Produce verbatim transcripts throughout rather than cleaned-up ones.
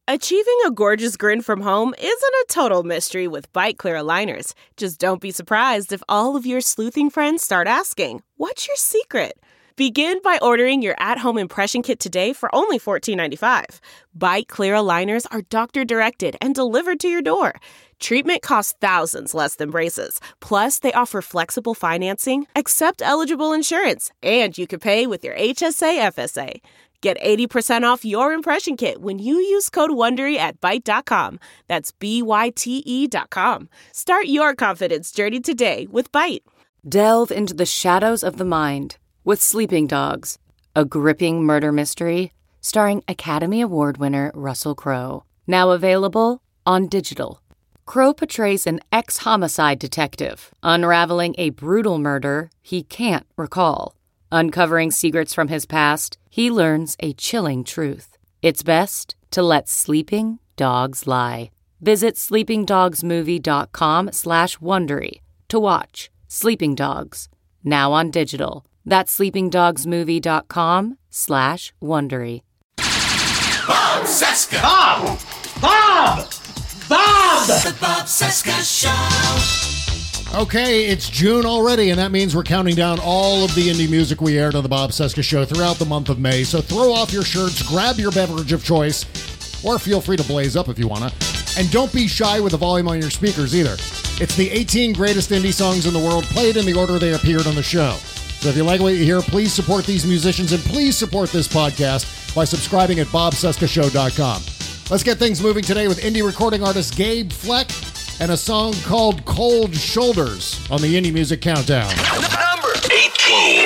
Achieving a gorgeous grin from home isn't a total mystery with Byte Clear aligners. Just don't be surprised if all of your sleuthing friends start asking, "What's your secret?" Begin by ordering your at-home impression kit today for only fourteen ninety-five. Byte Clear aligners are doctor-directed and delivered to your door. Treatment costs thousands less than braces. Plus, they offer flexible financing, accept eligible insurance, and you can pay with your H S A F S A. Get eighty percent off your impression kit when you use code WONDERY at byte dot com. That's B Y T E dot com. Start your confidence journey today with Byte. Delve into the shadows of the mind with Sleeping Dogs, a gripping murder mystery starring Academy Award winner Russell Crowe. Now available on digital. Crowe portrays an ex-homicide detective unraveling a brutal murder he can't recall. Uncovering secrets from his past, he learns a chilling truth. It's best to let sleeping dogs lie. Visit sleepingdogsmovie.com slash Wondery to watch Sleeping Dogs, now on digital. That's sleepingdogsmovie.com slash Wondery. Bob Cesca! Bob! Bob! Bob! The Bob Cesca Show! Okay, it's June already, and that means we're counting down all of the indie music we aired on the Bob Cesca Show throughout the month of May. So throw off your shirts, grab your beverage of choice, or feel free to blaze up if you want to. And don't be shy with the volume on your speakers either. It's the eighteen greatest indie songs in the world, played in the order they appeared on the show. So if you like what you hear, please support these musicians, and please support this podcast by subscribing at bob cesca show dot com. Let's get things moving today with indie recording artist Gabe Fleck and a song called Cold Shoulders on the Indie Music Countdown. Number eighteen.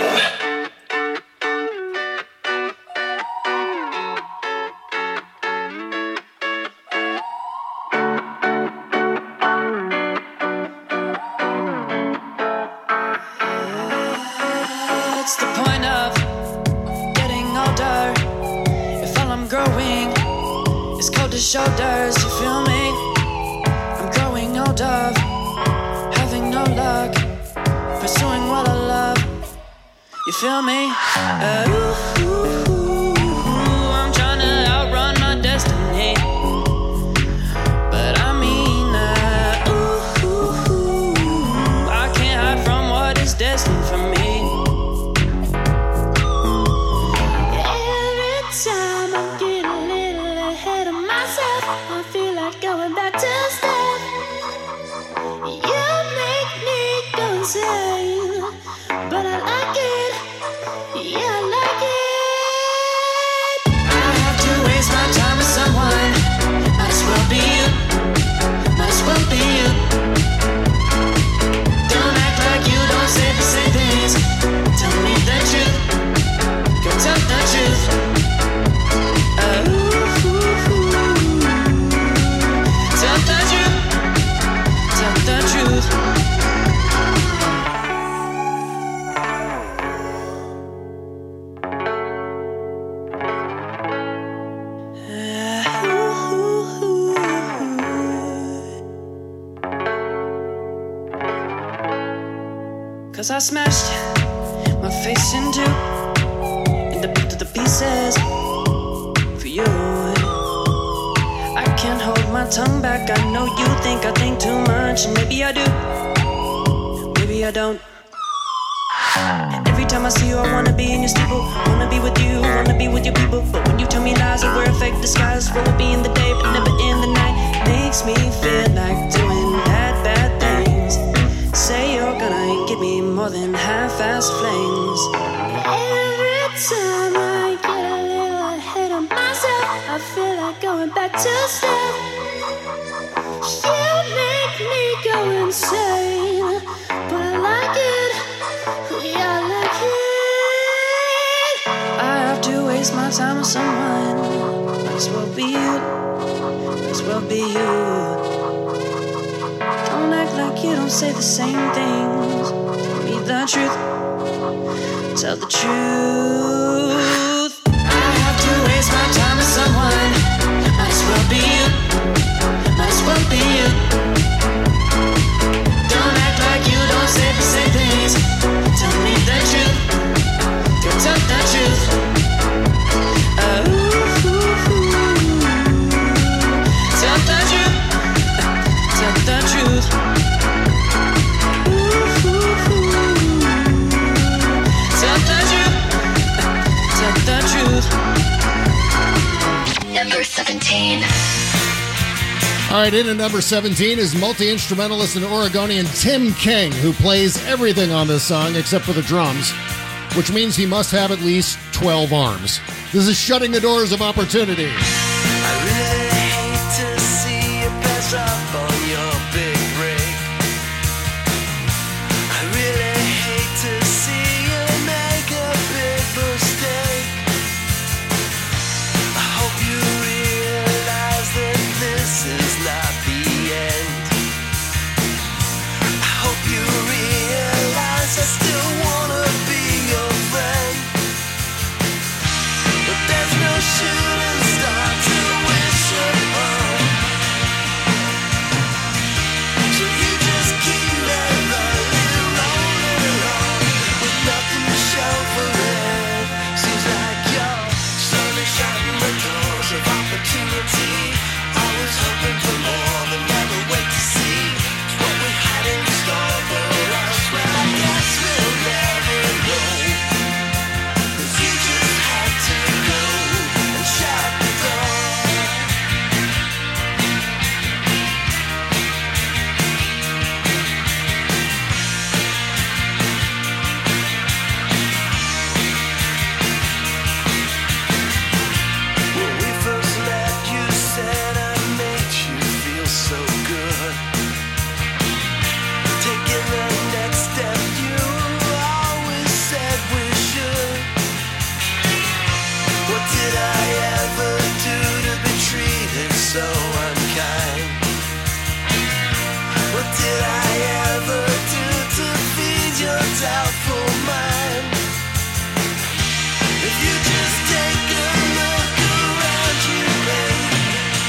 What's the point of getting older if all I'm growing is cold shoulders? You feel me? Of having no luck, pursuing what I love. You feel me? Uh, ooh, ooh, ooh, I'm trying to outrun my destiny, but I mean, uh, ooh, ooh, ooh, I can't hide from what is destined for me. Every time I get a little ahead of myself, I feel like going back to step. Insane, but I like it. Yeah, I like it. I have to waste my time with someone. Might as well be you. Might as well be you. Don't act like you don't say the same things. Tell me the truth. Go tell the truth. Uh, ooh, ooh, ooh. Tell the truth. Tell the truth. Cause I smashed my face into into to the pieces for you. I can't hold my tongue back. I know you think I think too much, and maybe I do, maybe I don't. Every time I see you, I wanna be in your steeple, wanna be with you, wanna be with your people. But when you tell me lies, I wear a fake disguise. What will be in the day, but never in the night, makes me feel like doing bad, bad things. Say you're gonna give me more than half-assed flings. Every time I get a little ahead of myself, I feel like going back to step. You make me go insane, but I like it. Yeah, I like it. I have to waste my time with someone. Might as well be you. Might as well be you. Don't act like you don't say the same things. Tell me the truth. Tell the truth. I have to waste my time with someone. Might as well be you. Might as well be you. Don't act like you don't say the same things. Tell me the truth. Go tell the truth. Uh, ooh, ooh, ooh. Number seventeen. All right, in at number seventeen is multi-instrumentalist and Oregonian Tim King, who plays everything on this song except for the drums, which means he must have at least twelve arms. This is Shutting the Doors of Opportunity. I really hate to see you pass up on your big break. I really hate to see you make a big mistake. I hope you realize that this is not the end. I hope you realize I still wanna be your friend. But there's no shooting star to wish upon. So you just keep that rolling, rolling along with nothing to show for it. Seems like you're slowly shutting the doors of opportunity. Always hoping for more, but never wait to see what we had in store for us. Well, I guess we'll never know. 'Cause you just had to go and shut the door. When we first met, you said I made you feel so good. Taking the next step, you always said we should. What did I ever do to be treated so unkind? What did I ever do to feed your doubtful mind? If you just take a look around you, babe,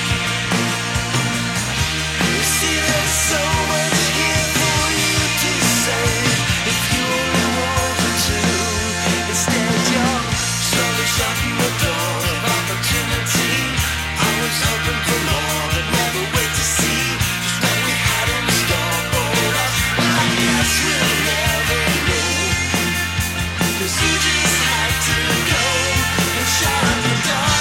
you see there's so much here for you to say. If you only wanted to, instead you're slowly shutting the door of opportunity. I was hoping for more, but never wait to see just what we had in store for us. Well, I guess we'll never know. 'Cause you just had to go and shut the door.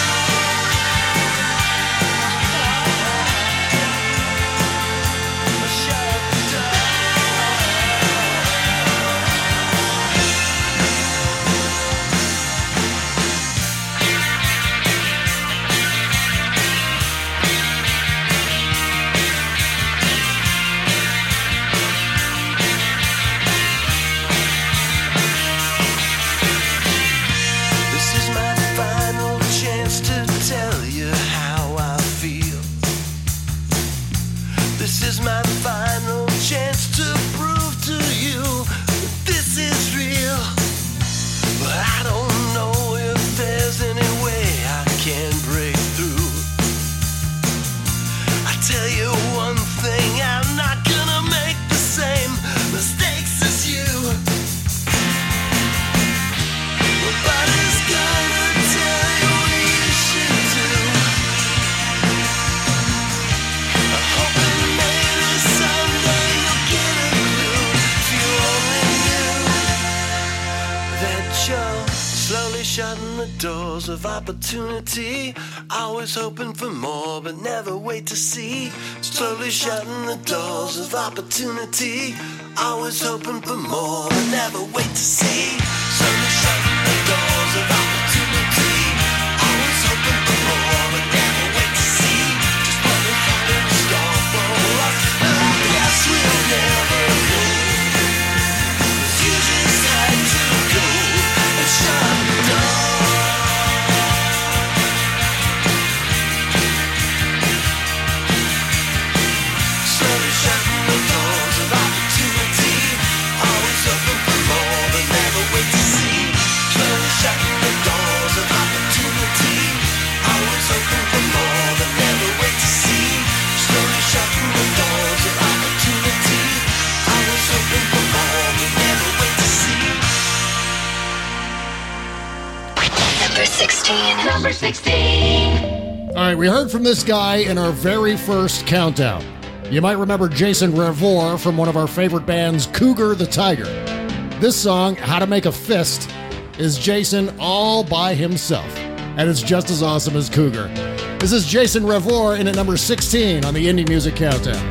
Shut the door. This is my final chance to tell you how I feel. This is my final chance to prove to you that this is real. But I don't know if there's any way I can break through. I tell you one thing, I'm not gonna make the same mistakes as you. Nobody's gonna tell you what you should do. I hope that maybe someday you'll get a clue. If you only knew that you're slowly shutting the doors of opportunity. Always hoping for more, but never wait to see. Slowly shutting the doors of opportunity. Always hoping for more, but never wait to see. Slowly shutting the doors of opportunity. Always hoping for more, but never wait to see just what we had in store for us. Well, I guess we'll never know. 'Cause you just had to go and shut the door. Slowly shutting the doors of opportunity. Always hoping for more, but never wait to see. Slowly shutting the doors of opportunity. Always hoping for more, but never wait to see. Slowly shutting the doors of opportunity. Always hoping for more, but never wait to see. Number sixteen. Number sixteen. All right, we heard from this guy in our very first countdown. You might remember Jason Revor from one of our favorite bands, Cougar the Tiger. This song, How to Make a Fist, is Jason all by himself, and it's just as awesome as Cougar. This is Jason Revor in at number sixteen on the Indie Music Countdown.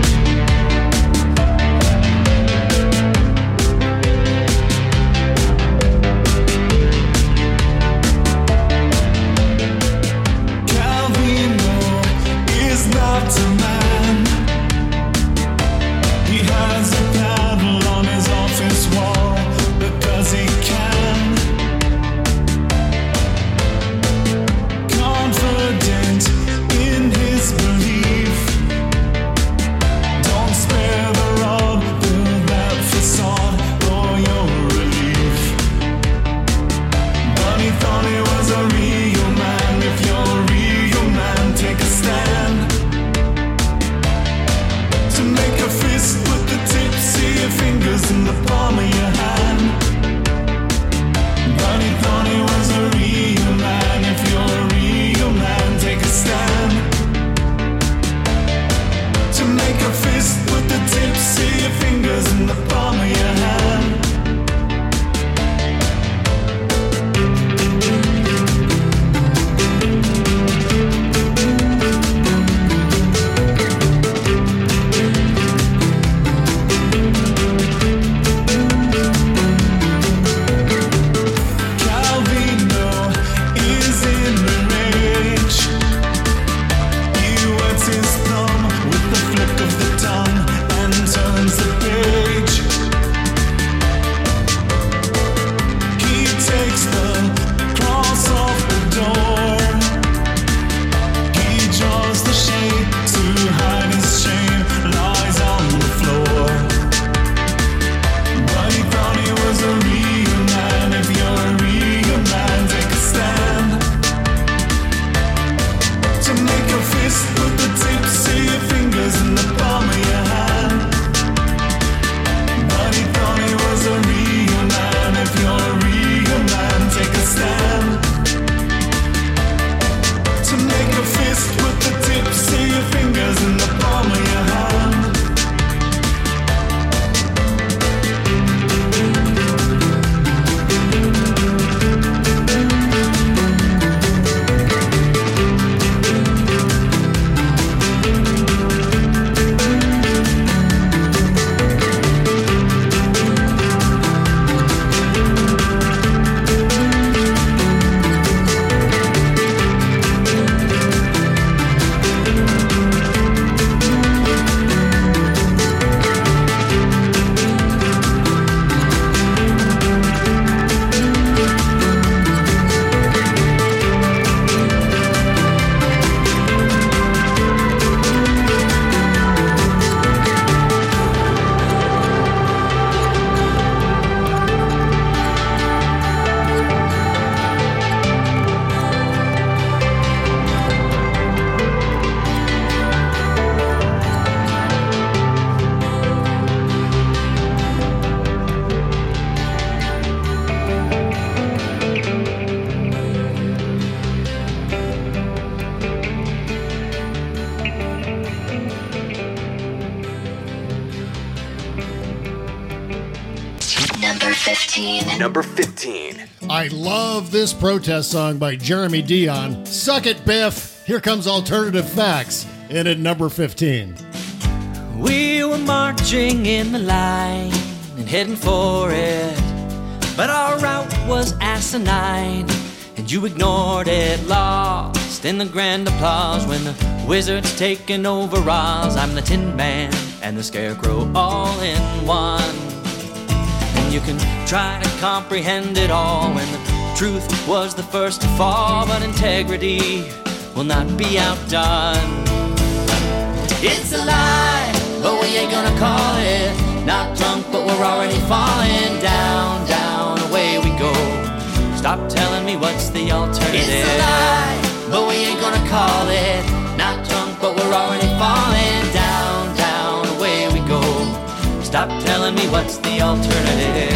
Number fifteen. I love this protest song by Jeremy Dion. Suck it, Biff. Here comes Alternative Facts in at number fifteen. We were marching in the line and heading for it, but our route was asinine, and you ignored it, lost in the grand applause when the wizard's taking over Oz. I'm the Tin Man and the Scarecrow all in one. You can try to comprehend it all when the truth was the first to fall, but integrity will not be outdone. It's a lie, but we ain't gonna call it. Not drunk, but we're already falling down, down, away we go. Stop telling me what's the alternative. It's a lie, but we ain't gonna call it. Not drunk, but we're already falling down, down, away we go. Stop telling me what's the alternative.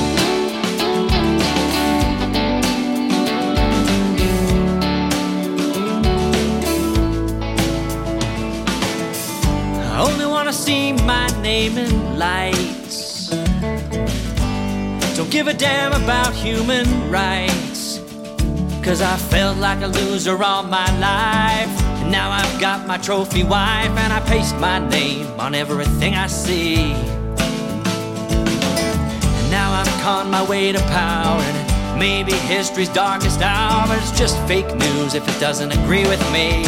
I only wanna see my name in lights. Don't give a damn about human rights. Cause I felt like a loser all my life. And now I've got my trophy wife, and I paste my name on everything I see. And now I'm on my way to power, and maybe history's darkest hour, but it's just fake news if it doesn't agree with me.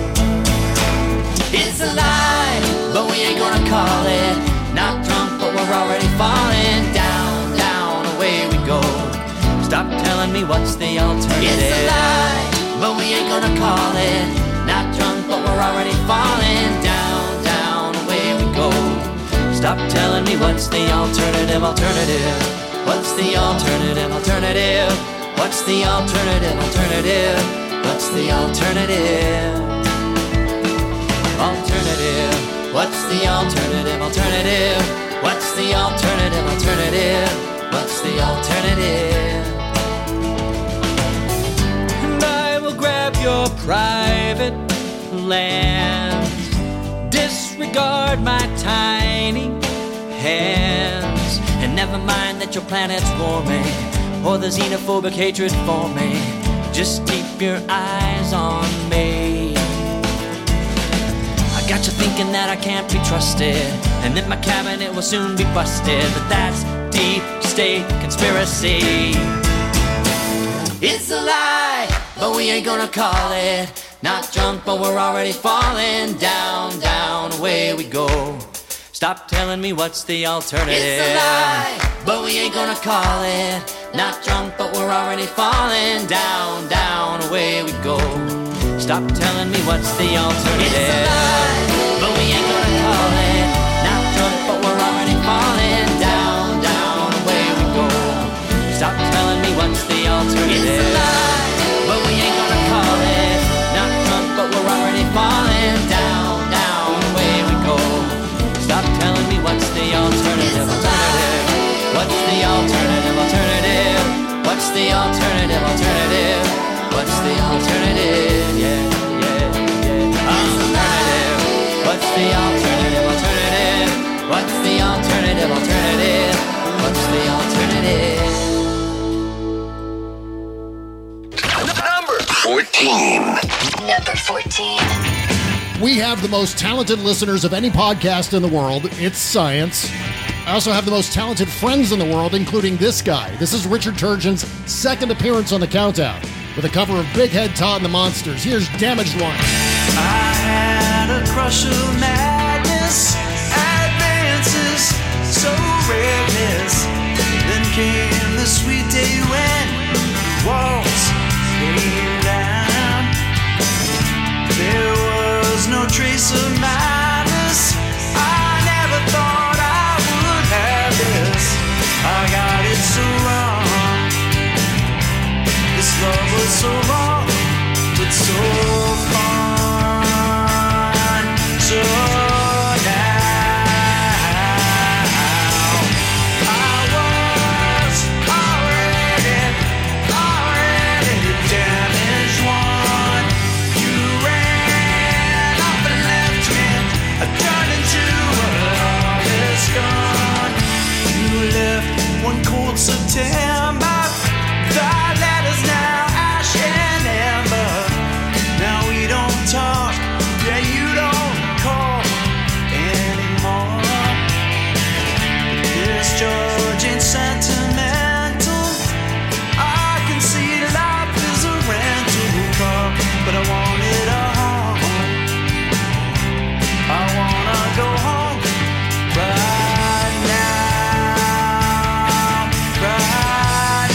It's a lie, but we ain't gonna call it. Not drunk, but we're already falling down, down, away we go. Stop telling me what's the alternative. It's a lie, but we ain't gonna call it. Not drunk, but we're already falling down, down, away we go. Stop telling me what's the alternative, alternative. What's the alternative, alternative? What's the alternative, alternative? What's the alternative? Alternative. What's the alternative, alternative? What's the alternative, alternative? What's the alternative? And I will grab your private lands, disregard my tiny hands, and never mind that your planet's warming or the xenophobic hatred for me. Just keep your eyes on me. I got you thinking that I can't be trusted, and that my cabinet will soon be busted, but that's deep state conspiracy. It's a lie, but we ain't gonna call it. Not drunk, but we're already falling down, down, away we go. Stop telling me what's the alternative. It's a lie, but we ain't gonna call it. Not drunk, but we're already falling down, down, away we go. Stop telling me what's the alternative. It's a lie, but we ain't gonna call it. Not drunk, but we're already falling down, down, away we go. Stop telling me what's the alternative. It's a lie, but we ain't gonna call it. Not drunk, but we're already falling down, down, away we go. Stop telling me what's the alternative, alternative. What's the alternative, alternative? What's the alternative, alternative? What's the alternative? Yeah, yeah, yeah. Alternative. What's the alternative, alternative? What's the alternative, alternative? What's the alternative? Number fourteen. Number fourteen. We have the most talented listeners of any podcast in the world. It's science. I also have the most talented friends in the world, including this guy. This is Richard Turgeon's second appearance on the Countdown, with a cover of Big Head Todd and the Monsters. Here's Damaged One. I had a crush of madness, advances, so reckless. Then came the sweet day when walls came down. There was no trace of madness. I never thought I would have this. I got it so wrong. This love was so wrong, but so fun. So now I was already, already the damaged one. You ran off and left me. I turned into a lawless gun. You left one cold September. The letters now ash and amber. Now we don't talk, yeah, you don't call anymore. This George ain't sentimental. I can see life is a rental car, but I wanted a home. I wanna go home right now, right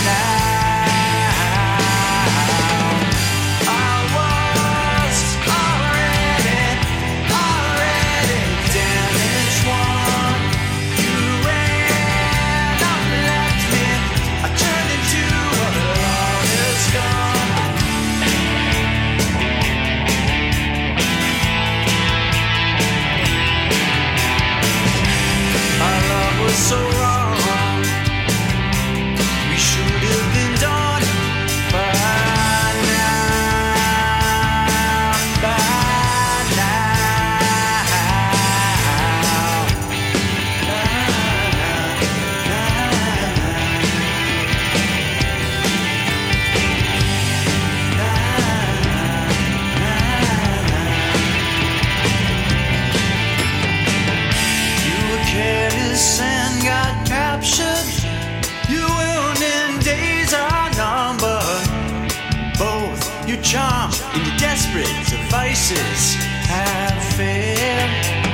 promises have failed.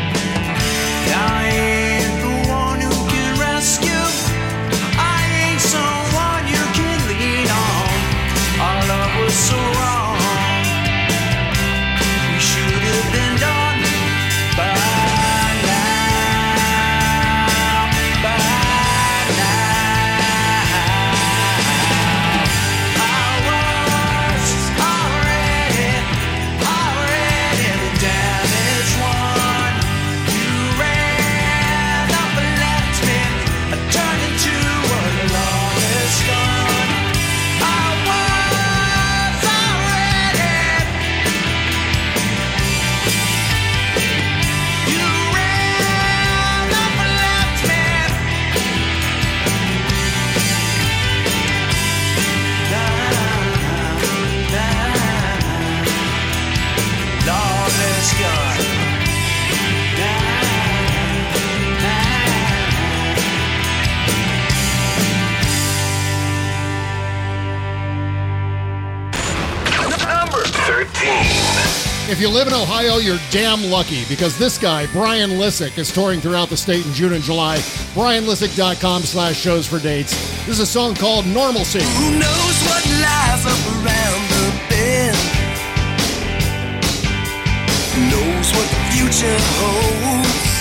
I ain't the one who can rescue. I ain't someone you can lean on. Our love was so wrong. We should have been done by now, by now. I was already, already the damaged one. You ran up and left me. I turned into a lawless gun. I was already. You ran up and left me. Lawless gun. Number thirteen. If you live in Ohio, you're damn lucky because this guy, Brian Lissick, is touring throughout the state in June and July. brian lissick dot com slash shows for dates. This is a song called Normalcy. Who knows what lies up around the bend? Knows what the future holds?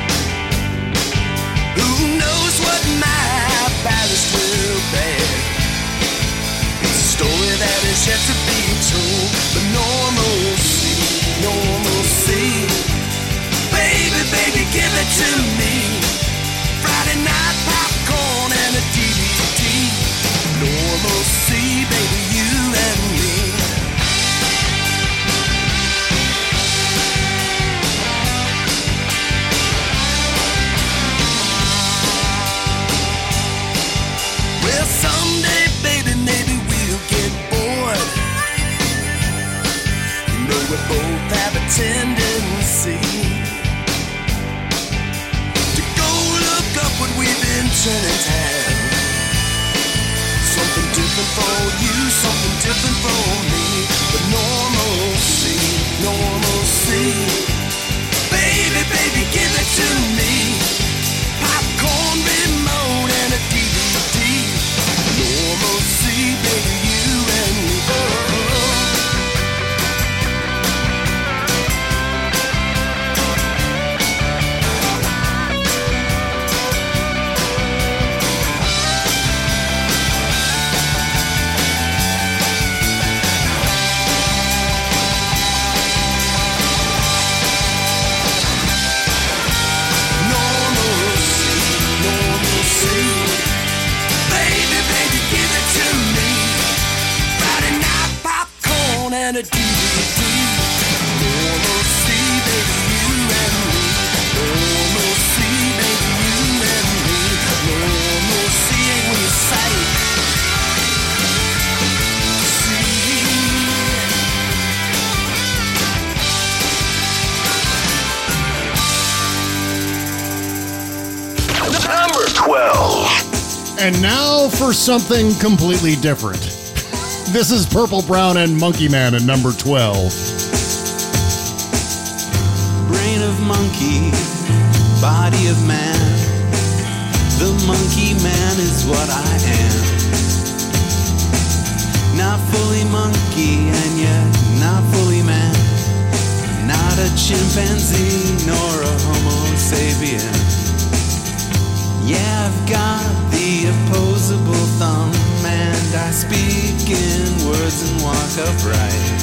Who knows what my past will bear? It's a story that is yet to be told. But normalcy, normalcy. Baby, baby, give it to me. Friday night popcorn and a D V D. Normalcy, baby, you and me. Well, someday, baby, maybe we'll get bored. You know we both have a tendency to go look up what we've been turning down. Something different for you, something different for me. But normalcy, normalcy. Baby, baby, give it to me. Popcorn, remote, and a D V D. Normalcy, baby, you and me. Oh. Normalcy, normalcy. Baby, baby, give it to me. Friday night popcorn and a D V D. Normalcy, baby, you and me. Normalcy, baby, you and me. Normalcy ain't when you say it. Number twelve. And now for something completely different. This is Purple Brown and Monkey Man at number twelve. Brain of monkey, body of man. The monkey man is what I am. Not fully monkey and yet not fully man. Not a chimpanzee nor a homo sapien. Yeah, I've got the opposable thumb and I speak in words and walk upright.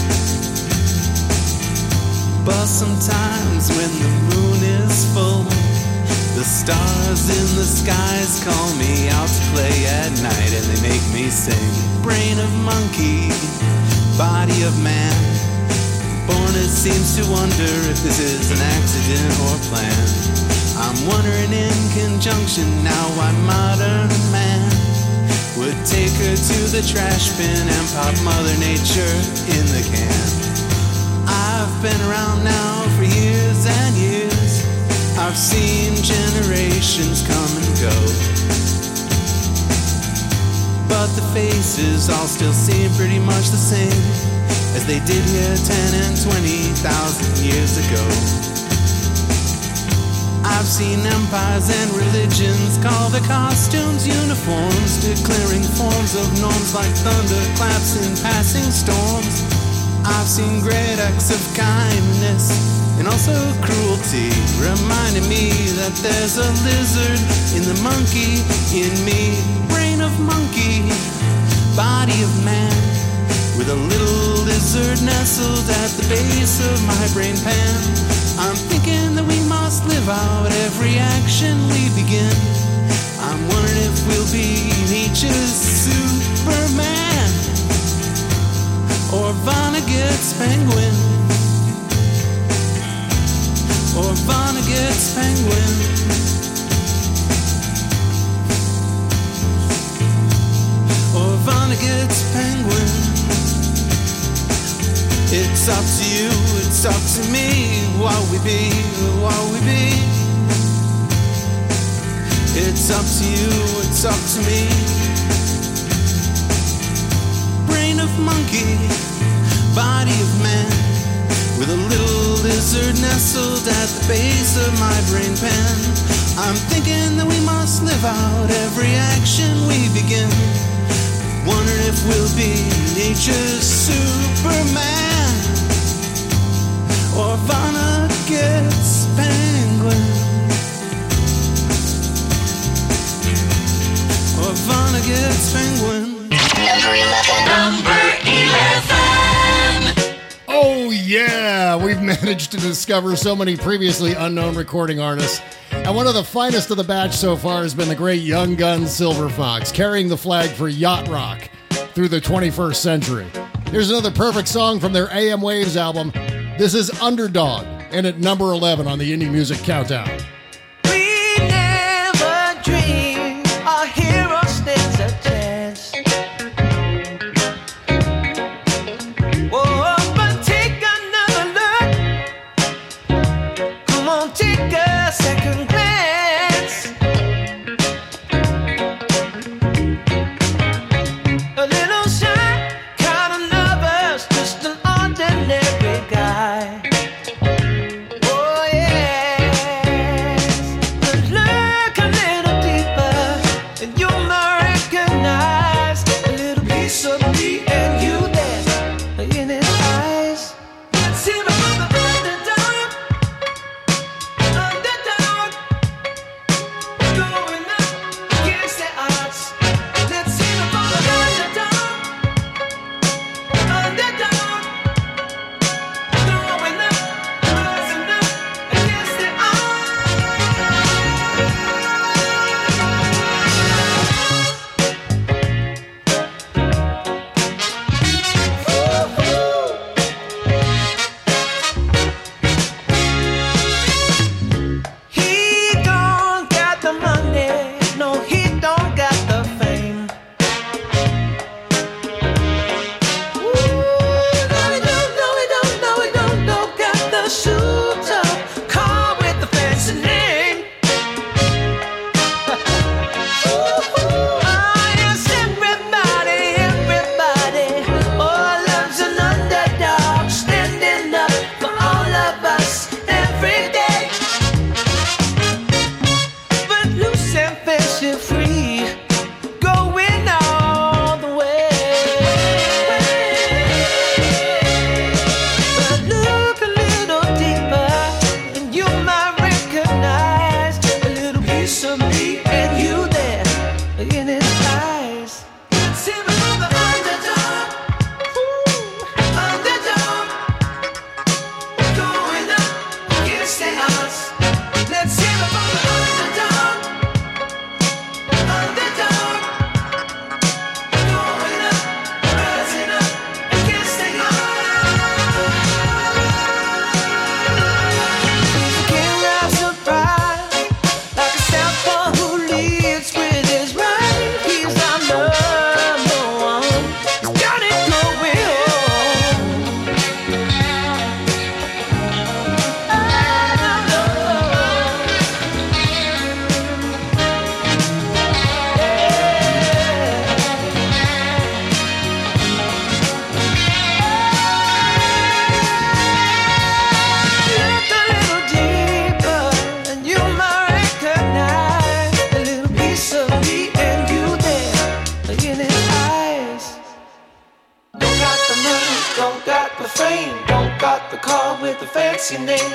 But sometimes when the moon is full, the stars in the skies call me out to play at night and they make me sing. Brain of monkey, body of man. Born it seems to wonder if this is an accident or plan. I'm wondering in conjunction now why modern man would take her to the trash bin and pop Mother Nature in the can. I've been around now for years and years. I've seen generations come and go, but the faces all still seem pretty much the same. as they did here ten and twenty thousand years ago. I've seen empires and religions call their costumes uniforms, declaring forms of norms like thunderclaps and passing storms. I've seen great acts of kindness and also cruelty, reminding me that there's a lizard in the monkey in me. Brain of monkey, body of man, with a little lizard nestled at the base of my brain pan. I'm thinking that we must live out every action we begin. I'm wondering if we'll be nature's Superman or Vonnegut's penguin, or Vonnegut's penguin, or Vonnegut's penguin. It's up to you, it's up to me, what we be, what we be. It's up to you, it's up to me. Brain of monkey, body of man, with a little lizard nestled at the base of my brain pan. I'm thinking that we must live out every action we begin. Wondering if we'll be nature's Superman or Vonnegut's penguin, or Vonnegut's penguin. Number eleven. Number eleven. Oh yeah, we've managed to discover so many previously unknown recording artists. And one of the finest of the batch so far has been the great Young Guns Silver Fox, carrying the flag for yacht rock through the twenty-first century. Here's another perfect song from their A M Waves album. This is Underdog, and at number eleven on the Indie Music Countdown. We never dream our hero stands a chance. Oh, but take another look. Come on, take a second glance. A little shy, kinda nervous, just an ordinary guy. Oh yes, but look a little deeper, and you'll recognize a little piece of me and you there in his eyes. See the underdog, underdog.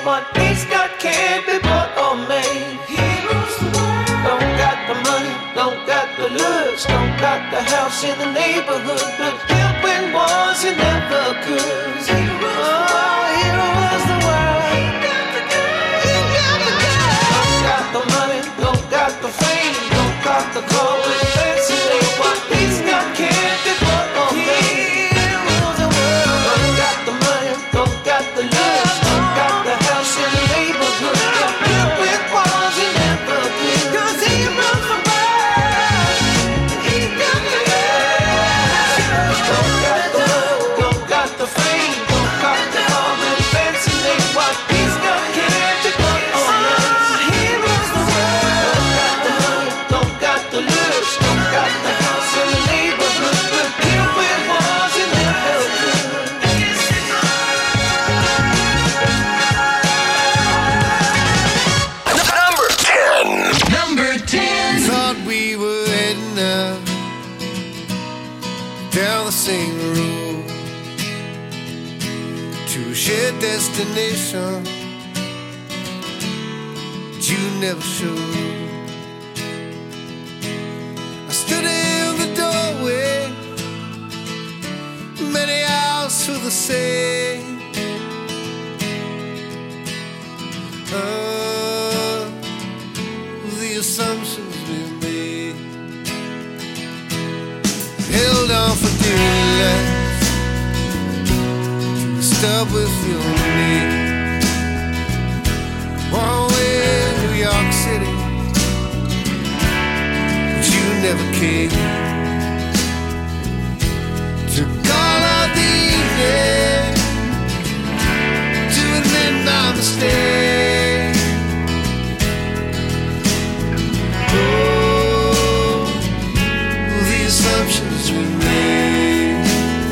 what he's got can't be bought or made. He rules the world. Don't got the money, don't got the looks, don't got the house in the neighborhood, but help when wars he never could. He rules the world. He rules the world. He got the girl. He got the girl. Don't got the money, don't got the fame, don't got the car with fancy name. What he's got can't be bought or made. He rules the world. Don't got the money, don't got the looks, don't got the house in the neighborhood, but help when wars he never could. 'Cause he rules the world. He got the girl. Don't got the money, don't got the fame, don't got the car with fancy name. What he's got can't be bought or made. He rules the world. Don't got the money, don't got the looks, don't got the house in the neighborhood, but help when wars he never could. Number ten. Number ten. Thought we were heading up down the same road to a shared destination, but you never showed. I stood in the doorway, many hours to the same. Uh, the assumptions we made, held on for dear life, stub with your name. One way in New York City, but you never came. Took all of the evening to admit my mistake. Oh, the assumptions we made.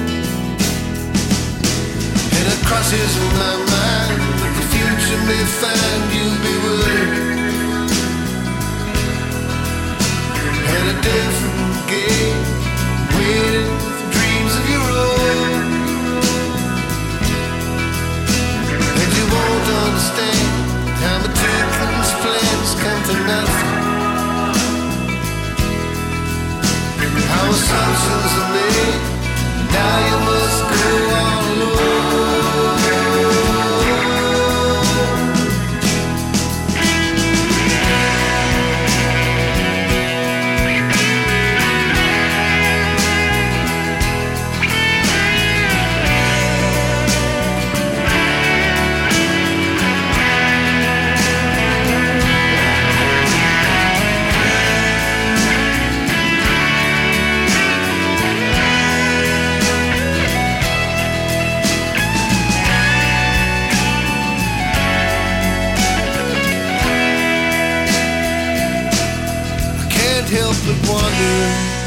And it crosses my mind that the future may find you bewildered and a different game, waiting for dreams of your own. And you won't understand how meticulous plans come to nothing. How assumptions are made, now you must go all alone. Help but wonder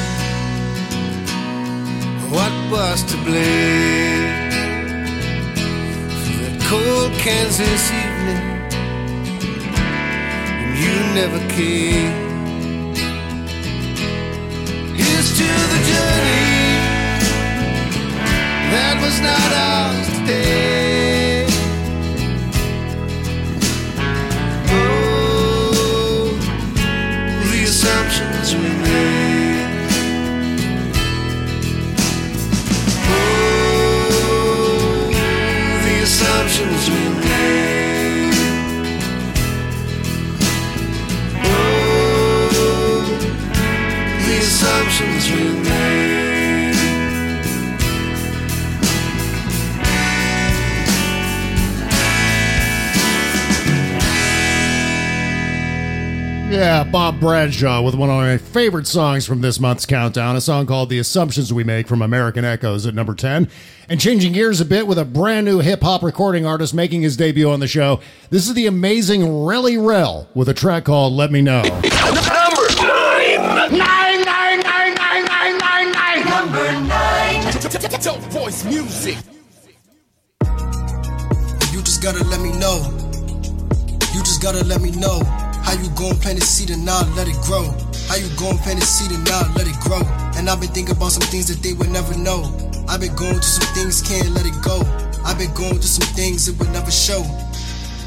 what was to blame for that cold Kansas evening when you never came. Here's to the journey that was not ours today. Assumptions we made. Oh, the assumptions we made. Oh, the assumptions we made. Yeah, Bob Bradshaw with one of my favorite songs from this month's countdown, a song called The Assumptions We Make from American Echoes at number ten. And changing gears a bit with a brand new hip-hop recording artist making his debut on the show, this is the amazing Relly Rel with a track called Let Me Know. Number nine. Nine, nine, nine, nine, nine, nine, nine. Number nine. Dope voice music. You just gotta let me know. You just gotta let me know. How you gon' plant the seed and not let it grow? How you gon' plant the seed and not let it grow? And I've been thinking about some things that they would never know. I've been going through some things, can't let it go. I've been going through some things it would never show.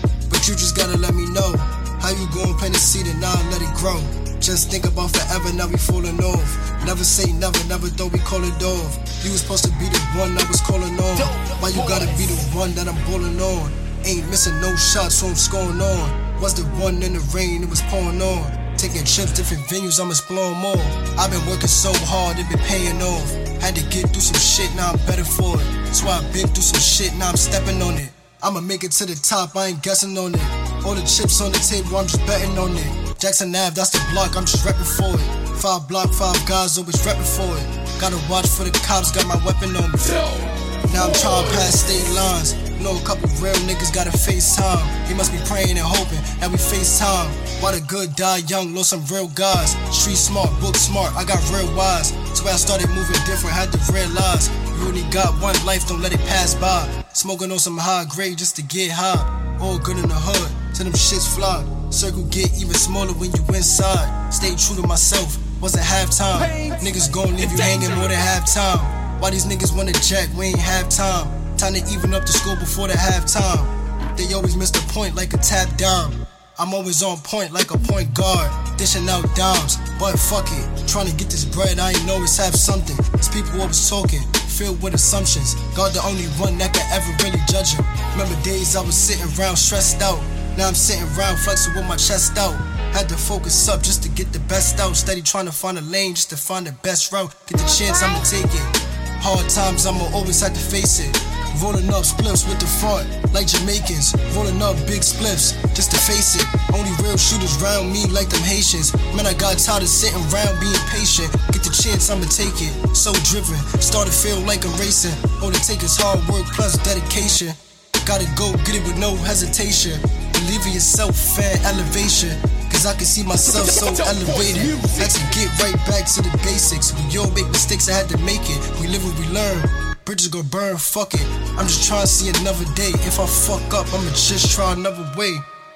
But you just gotta let me know how you gon' plant the seed and now let it grow. Just think about forever, now we falling off. Never say never, never though we call it off. You was supposed to be the one that was calling on. Why you gotta be the one that I'm balling on? Ain't missing no shots, so I'm scoring on. Was the one in the rain, it was pouring on. Taking trips, different venues, I'm exploring more. I've been working so hard, it been paying off. Had to get through some shit, now I'm better for it. That's why I've been through some shit, now I'm stepping on it. I'ma make it to the top, I ain't guessing on it. All the chips on the table, I'm just betting on it. Jackson Ave, that's the block, I'm just repping for it. Five block, five guys, always repping for it. Gotta watch for the cops, got my weapon on me. Now I'm trying to pass state lines. Know a couple real niggas gotta FaceTime. He must be praying and hoping that we FaceTime. Why the good die young, lost some real guys. Street smart, book smart, I got real wise. That's why I started moving different, had to realize you only got one life, don't let it pass by. Smoking on some high grade just to get high. All good in the hood, till them shits fly. Circle get even smaller when you inside. Stay true to myself, wasn't halftime. Niggas gon' leave you hanging more than halftime. Why these niggas wanna jack, we ain't have time. Time to even up the score before the halftime. They always miss the point like a tap dime. I'm always on point like a point guard, dishing out dimes, but fuck it. Trying to get this bread, I ain't always have something. These people always talking, filled with assumptions. God the only one that can ever really judge him. Remember days I was sitting around stressed out. Now I'm sitting around flexing with my chest out. Had to focus up just to get the best out. Steady trying to find a lane just to find the best route. Get the chance, I'ma take it. Hard times, I'ma always have to face it. Rolling up spliffs with the front, like Jamaicans. Rolling up big spliffs, just to face it. Only real shooters round me like them Haitians. Man, I got tired of sitting around being patient. Get the chance, I'ma take it. So driven, start to feel like I'm racing. All it take is hard work plus dedication. Gotta go get it with no hesitation. Believe in yourself, fan elevation. Cause I can see myself so elevated. Had to get right back to the basics. We all make mistakes, I had to make it. We live what we learn. Bridges gon' burn, fuck it. I'm just trying to see another day. If I fuck up, I'ma just try another way.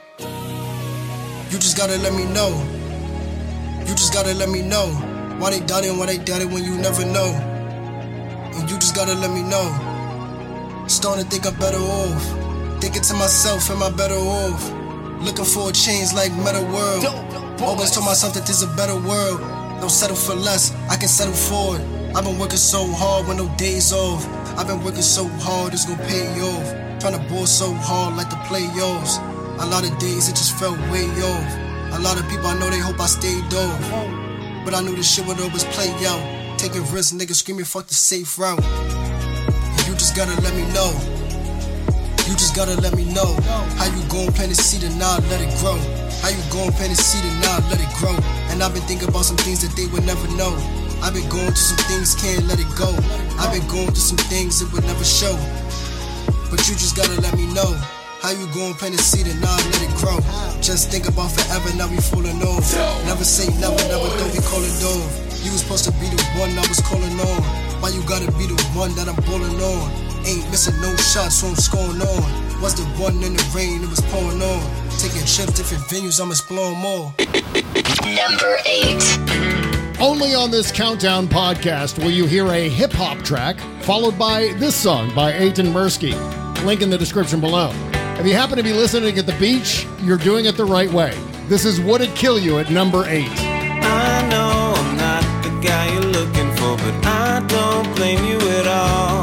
You just gotta let me know. You just gotta let me know. Why they doubt it and why they doubt it when you never know. And you just gotta let me know. Starting to think I'm better off. Thinking to myself, am I better off? Looking for a change like Meta World. Always told myself that there's a better world. Don't settle for less, I can settle for it. I've been working so hard with no days off. I've been working so hard, it's gonna pay off. Trying to ball so hard like the playoffs. A lot of days it just felt way off. A lot of people I know they hope I stayed off. But I knew this shit would always play out. Taking risks, niggas screaming fuck the safe route. And you just gotta let me know. You just gotta let me know. How you gon' plant the seed and now let it grow. How you gon' plant the seed and now let it grow. And I've been thinking about some things that they would never know. I've been going through some things, can't let it go. I've been going through some things it would never show. But you just gotta let me know. How you gon' plant the seed and now let it grow. Just think about forever, now we falling off. Never say never, never don't be calling off. You was supposed to be the one I was calling on. Why you gotta be the one that I'm balling on? Ain't missing no shots, so I'm scoring on. Was the one in the rain, it was pouring on. Taking trips, different venues, I'm exploring more. Number eight. Only on this Countdown podcast will you hear a hip-hop track, followed by this song by Aiton Mirsky. Link in the description below. If you happen to be listening at the beach, you're doing it the right way. This is Would It Kill You at number eight. I know I'm not the guy you're looking for, but I don't blame you at all.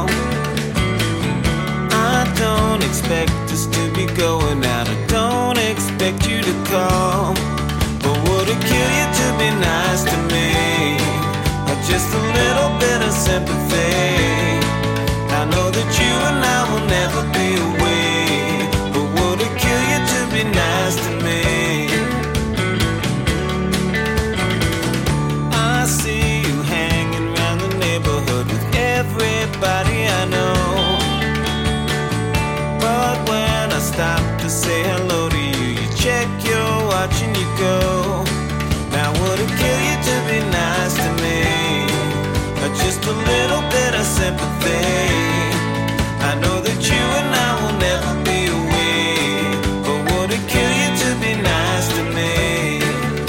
I don't expect us to be going out, I don't expect you to call. But would it kill you to be nice to me? Or just a little bit of sympathy? I know that you and I will never be away. But would it kill you to be nice to me? I see you hanging around the neighborhood with everybody I know. But when I stop to say hello to you, you check your watch and you go. Now would it kill you to be nice to me? Or just a little bit of sympathy? I know that you and I will never be away. But would it kill you to be nice to me?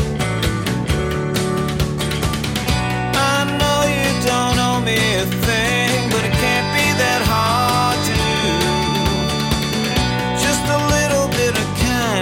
I know you don't owe me a thing, but it can't be that hard to do. Just a little bit of kindness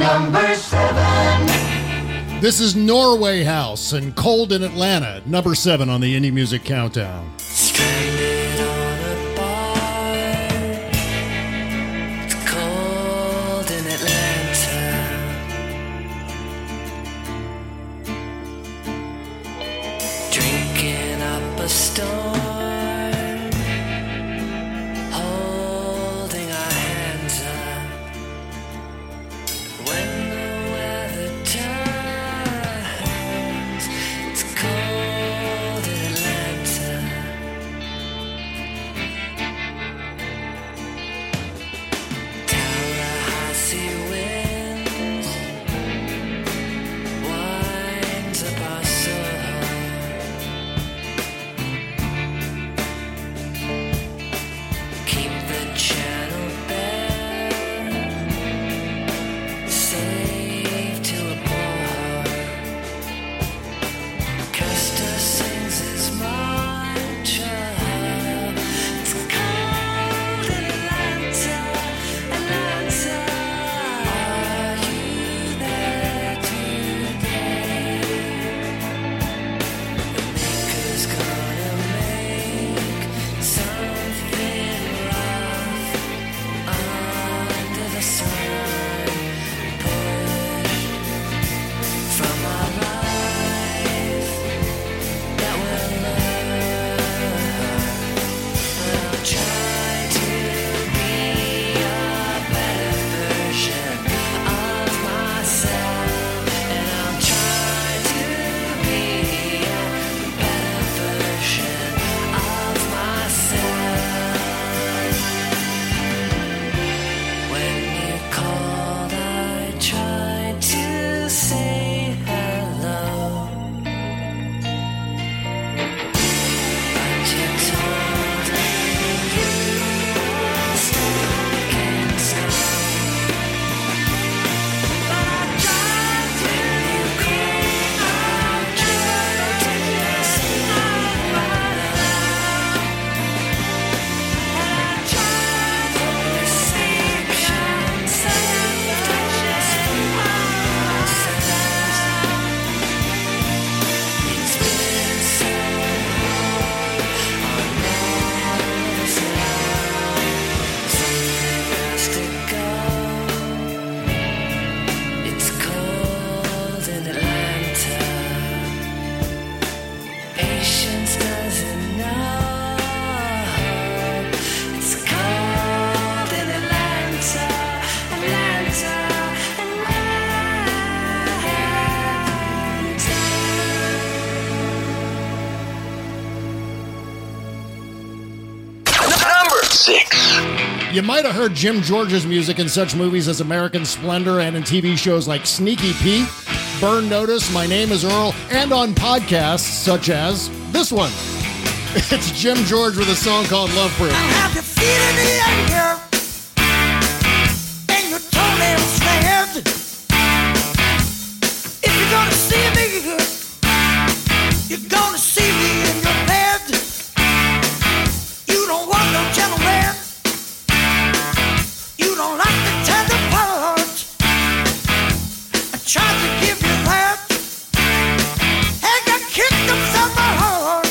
Number seven. This is Norway House and Cold in Atlanta, number seven on the Indie Music Countdown. Stranded on a bar. It's cold in Atlanta. Drinking up a storm. Holding our hands up. When the weather turns, it's cold in Atlanta. Tallahassee winds winds up our soul. Keep the channel bare, safe to a borehole. Custer sings his mantra. It's cold in Atlanta, Atlanta. Are you there today? The maker's gonna make something rough under the sun. Pushed from our life that we'll learn. I'll try to be a better version of myself, and I'll try to be a better version of myself. When you called, I tried to say hello, but you told me you were stuck in snow. But I tried to be, I tried to say hello, and I tried to seek some safe touches from myself. It's been so hard on all of us now. Something has to go. It's cold in Atlanta. Patience doesn't know. It's cold in Atlanta, Atlanta, Number six. You might have heard Jim George's music in such movies as American Splendor and in T V shows like Sneaky Pete, Burn Notice, My Name is Earl, and on podcasts such as this one. It's Jim George with a song called Love Proof. Have your feet in the air and your toenails snared. If you're gonna see me, you're gonna see me in your bed. You don't want no gentleman. You don't like the tender part. I tried to give you that, and you kicked upside my heart.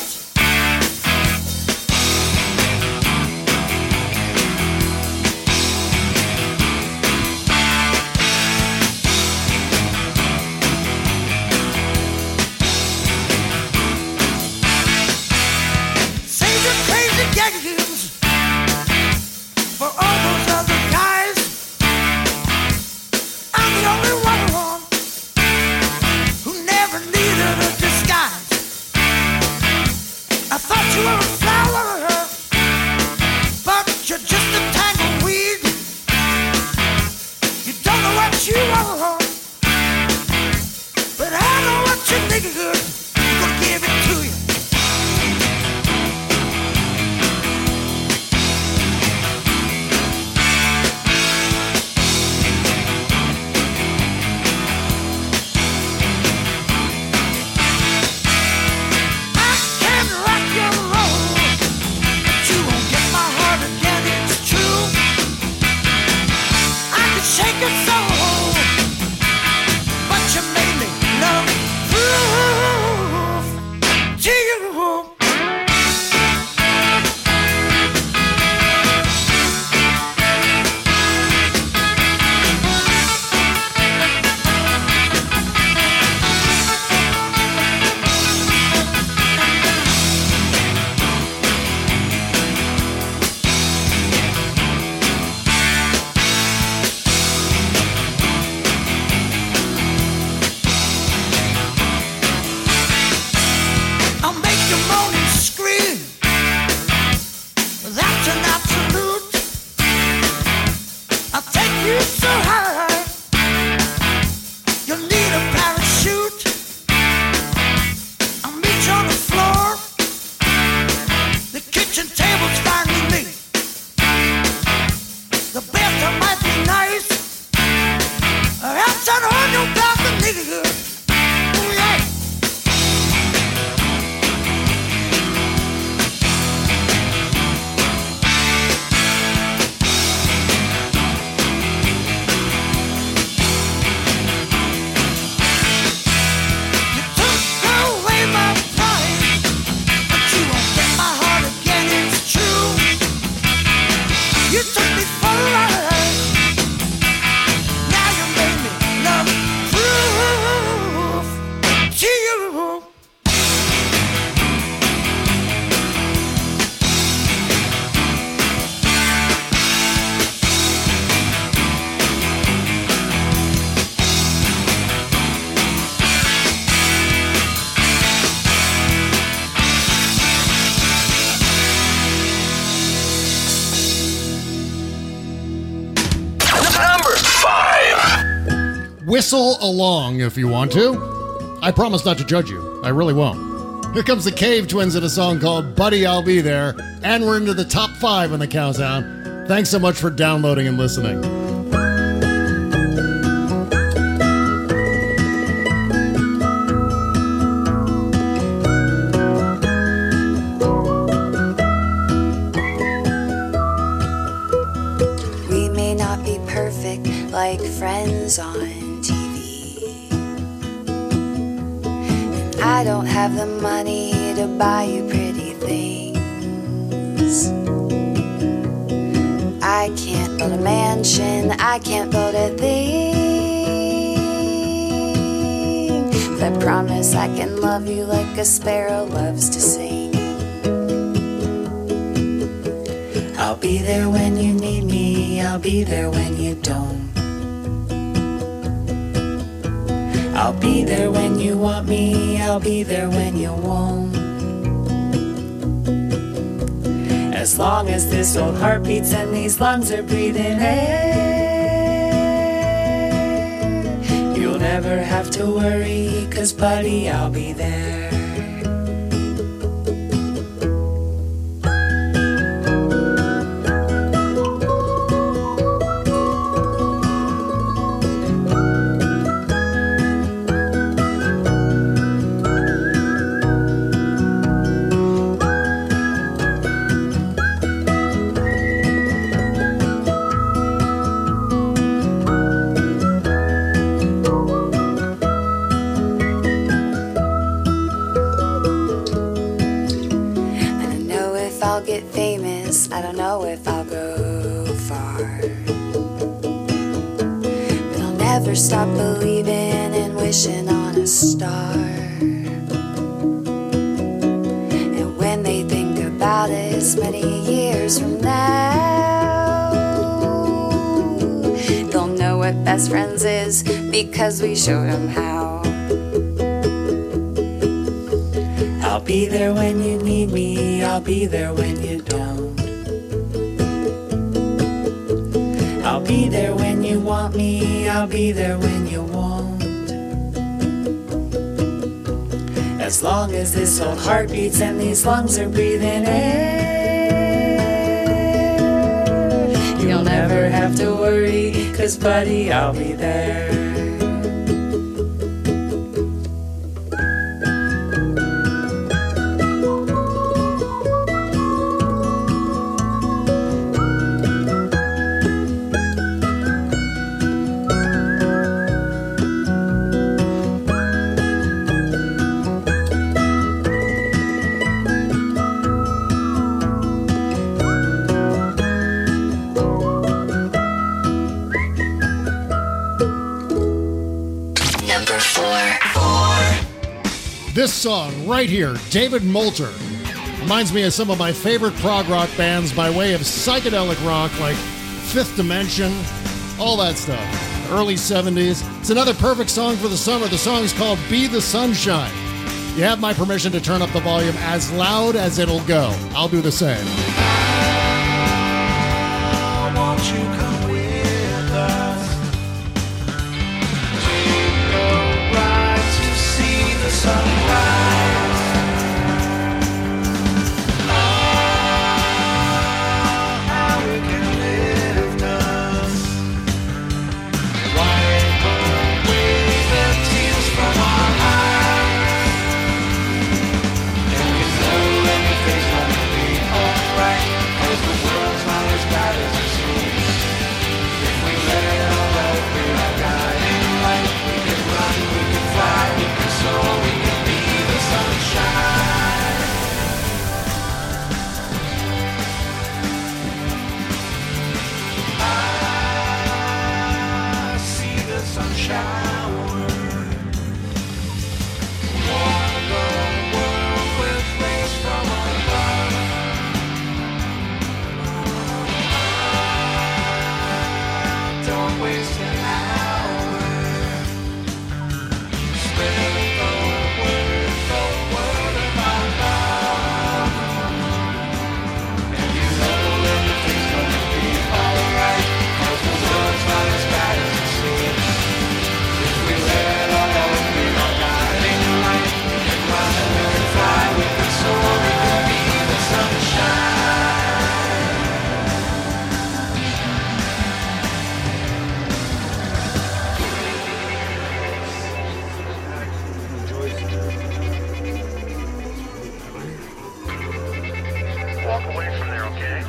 whistle along if you want to. I promise not to judge you. I really won't. Here comes the Cave Twins in a song called Buddy, I'll Be There, and we're into the top five in the countdown. Thanks so much for downloading and listening. We may not be perfect like friends on T V, and I don't have the money to buy you pretty things. I can't build a mansion, I can't build a thing, but I promise I can love you like a sparrow loves to sing. I'll be there when you need me, I'll be there when you don't. I'll be there when you want me, I'll be there when you won't. As long as this old heart beats and these lungs are breathing air, you'll never have to worry, 'cause buddy, I'll be there. I don't know if I'll go far, but I'll never stop believing and wishing on a star. And when they think about us many years from now, they'll know what best friends is, because we showed them how. I'll be there when you need me, I'll be there when you don't. I'll be there when you want me, I'll be there when you won't. As long as this old heart beats and these lungs are breathing air, you'll never have to worry, 'cause buddy, I'll be there. This song right here, David Moulter, reminds me of some of my favorite prog rock bands by way of psychedelic rock like Fifth Dimension, all that stuff. Early seventies. It's another perfect song for the summer. The song is called Be the Sunshine. You have my permission to turn up the volume as loud as it'll go. I'll do the same. Oh, won't you come with us? We'll go right to see the sunrise. Oh, how it can lift us. Wipe away the tears from our eyes. And you know everything's gonna be alright. walk away from there, okay?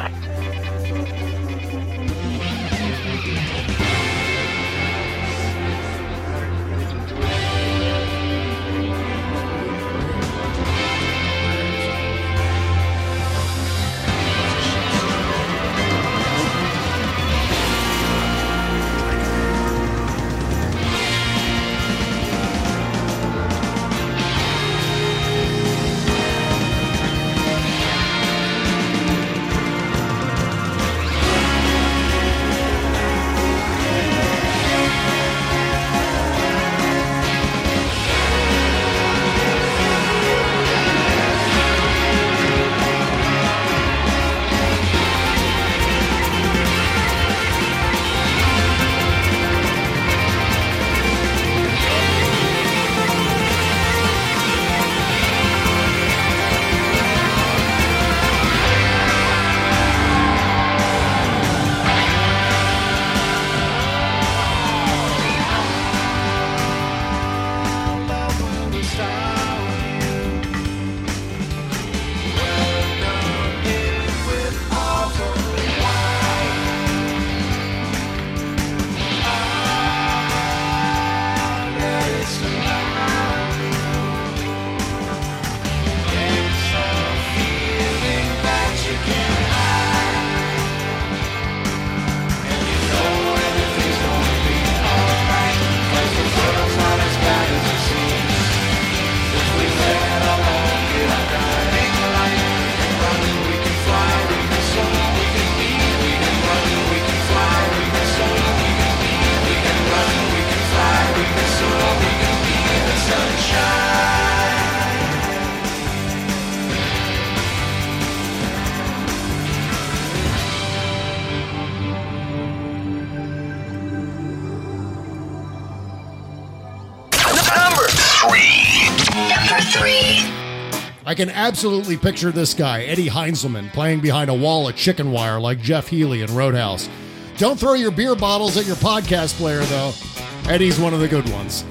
I can absolutely picture this guy, Eddie Heinzelman, playing behind a wall of chicken wire like Jeff Healey in Roadhouse. Don't throw your beer bottles at your podcast player, though. Eddie's one of the good ones.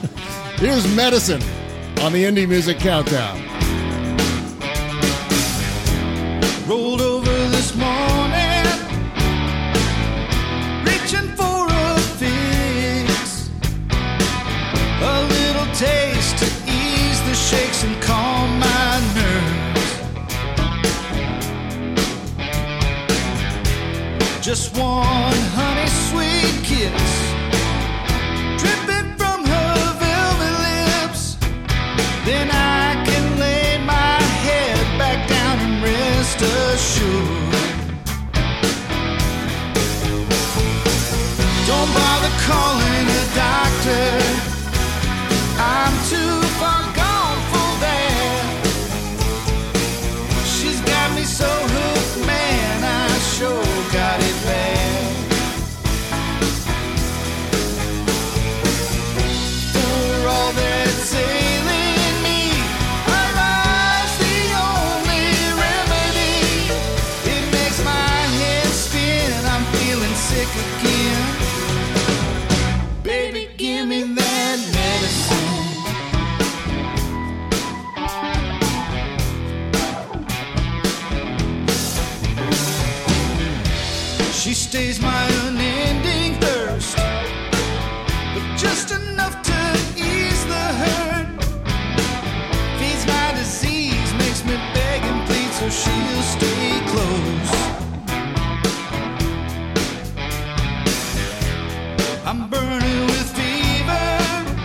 Here's Medicine on the Indie Music Countdown. Rolled over this morning, reaching for a fix, a little taste to ease the shakes and calm my nerves. Just one honey sweet kiss, dripping from her velvet lips, then I can lay my head back down and rest assured. Don't bother calling a doctor, I'm too far gone for that. She's got me so hooked, man, I sure got it bad. For all that's ailing me, her love's the only remedy. It makes my head spin, I'm feeling sick again. Baby, give me that medicine. She stays my unending thirst, but just enough to ease the hurt. Feeds my disease, makes me beg and plead so she'll stay close. I'm burning with fever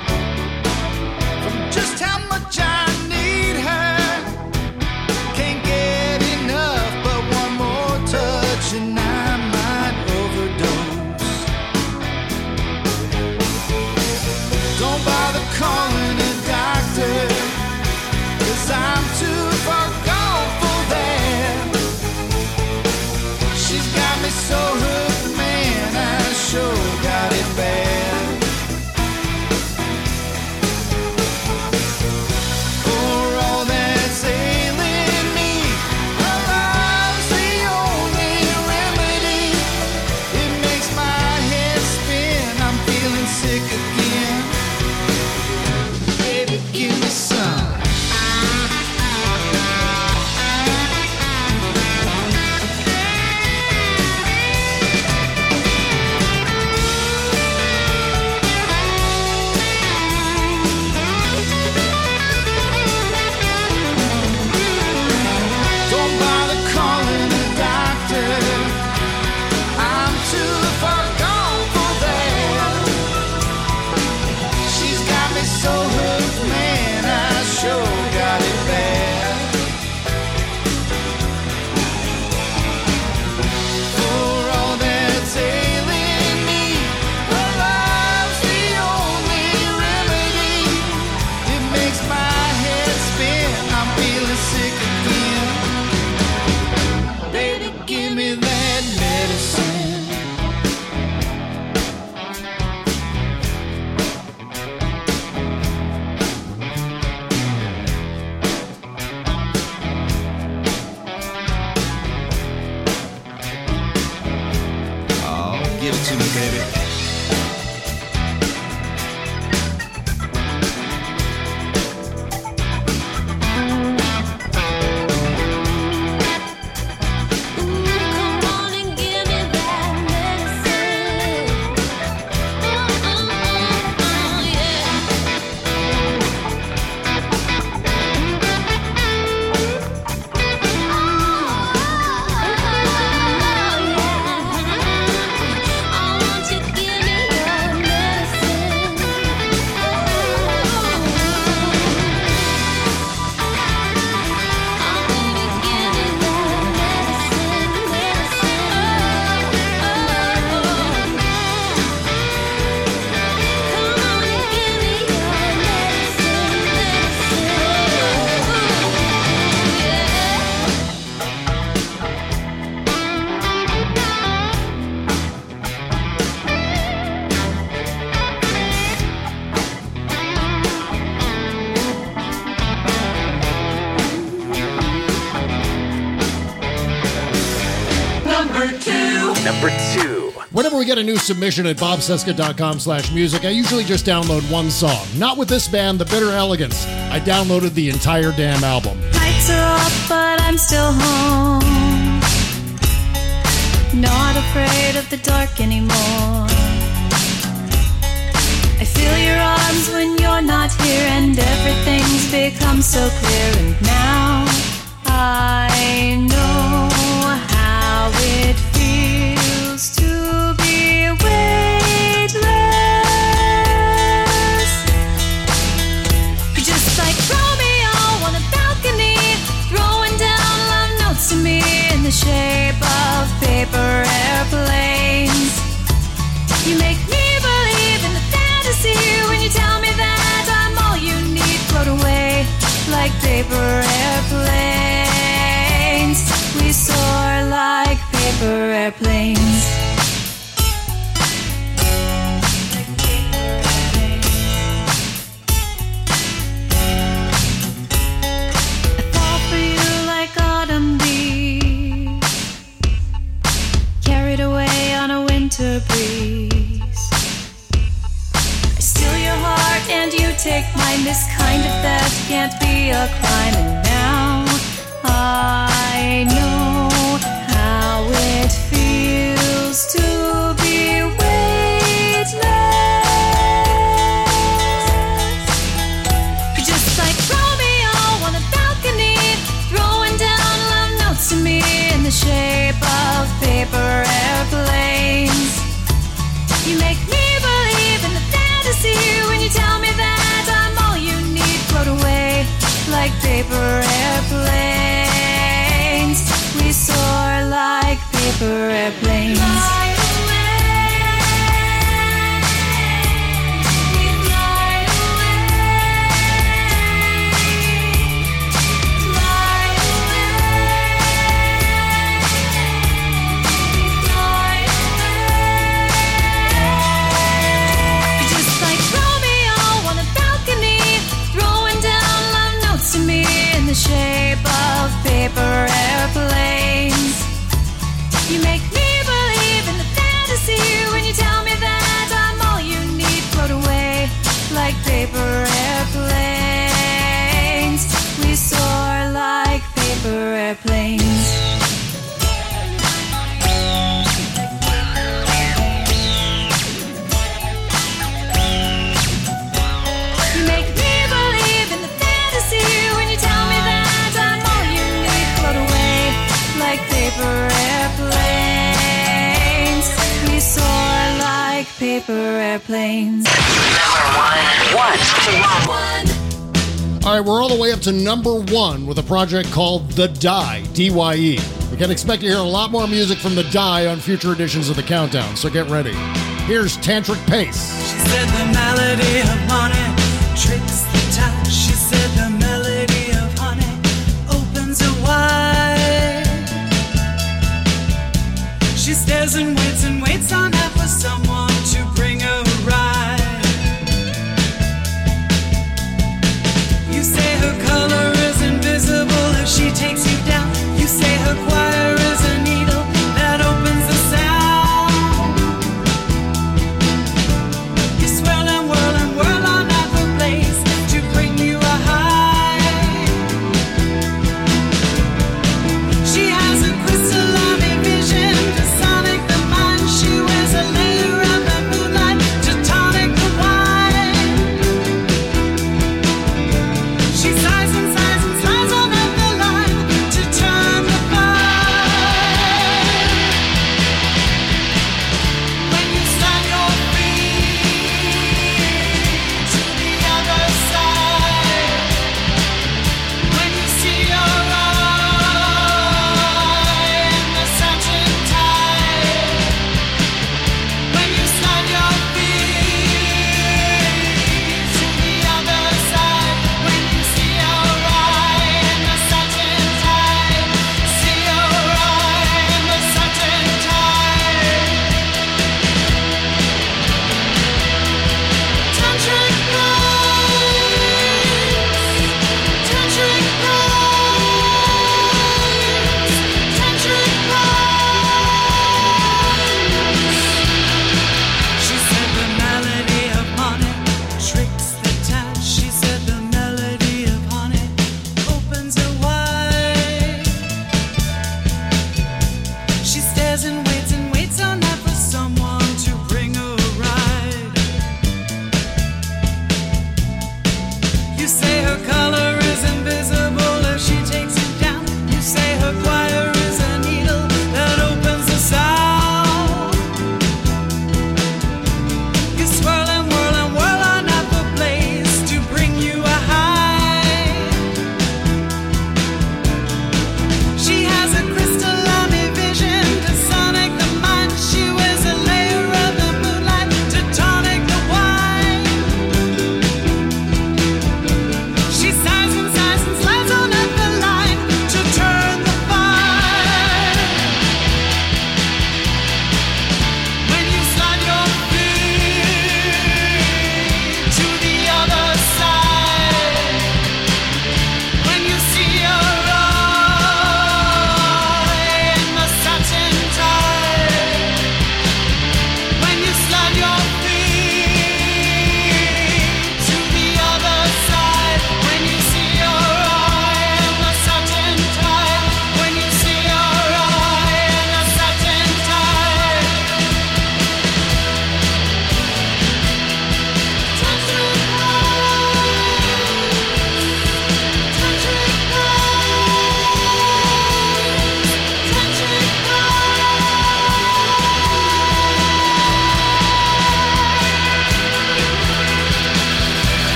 from just how much I need her. Can't get enough, but one more touch and I might overdose. Don't bother calling a doctor, 'cause I'm too far gone for that. She's got me so hooked, man, I sure got it bad. For all that's ailing me, her love's the only remedy. It makes my head spin, I'm feeling sick again. Baby, give me some. Give it to me, baby. Number two. Whenever we get a new submission at bobcesca.com slash music, I usually just download one song. Not with this band, The Bitter Elegance. I downloaded the entire damn album. Lights are off, but I'm still home. Not afraid of the dark anymore. I feel your arms when you're not here, and everything's become so clear. And now I know how it feels to be weightless. You're just like Romeo on a balcony, throwing down love notes to me in the shape of paper airplanes. You make me believe in the fantasy when you tell me that I'm all you need. Float away like paper airplanes. We soar like paper airplanes. I fall for you like autumn leaves, carried away on a winter breeze. I steal your heart and you take mine. This kind of theft can't be a crime. And now I know how it feels to be weightless. You're just like Romeo on a balcony, throwing down love notes to me in the shape of paper airplanes. You make me believe in the fantasy when you tell me that I'm all you need. Float away like paper airplanes. We soar like paper airplanes. Fly away. We fly away. Fly away. We fly away. You're just like Romeo on a balcony, throwing down love notes to me in the shape of paper airplanes. You make me believe in the fantasy when you tell me that I'm all you need. Float away like paper airplanes. We soar like paper airplanes. You make me believe in the fantasy when you tell me that I'm all you need. Float away like paper airplanes. We soar like paper airplanes. All right, we're all the way up to number one with a project called The Dye, D Y E. We can expect to hear a lot more music from The Dye on future editions of The Countdown, so get ready. Here's Tantric Pace. She said the melody of money tricks the touch. She said the melody of honey opens it wide. She stares and waits and waits on that for someone to bring her a ride. You say her color is invisible if she takes you down. You say her choir is a needle that opens the sound.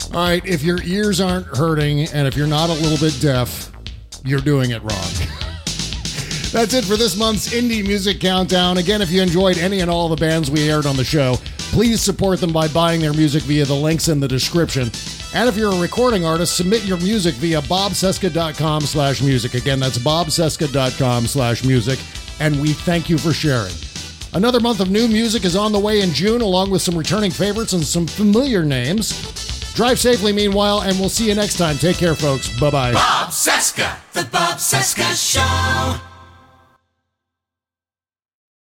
All right, if your ears aren't hurting and if you're not a little bit deaf, you're doing it wrong. That's it for this month's Indie Music Countdown. Again, if you enjoyed any and all the bands we aired on the show, please support them by buying their music via the links in the description. And if you're a recording artist, submit your music via bobcesca.com slash music. Again, that's bobcesca.com slash music. And we thank you for sharing. Another month of new music is on the way in June, along with some returning favorites and some familiar names. Drive safely meanwhile, and we'll see you next time. Take care, folks. Bye-bye. Bob Cesca, The Bob Cesca Show.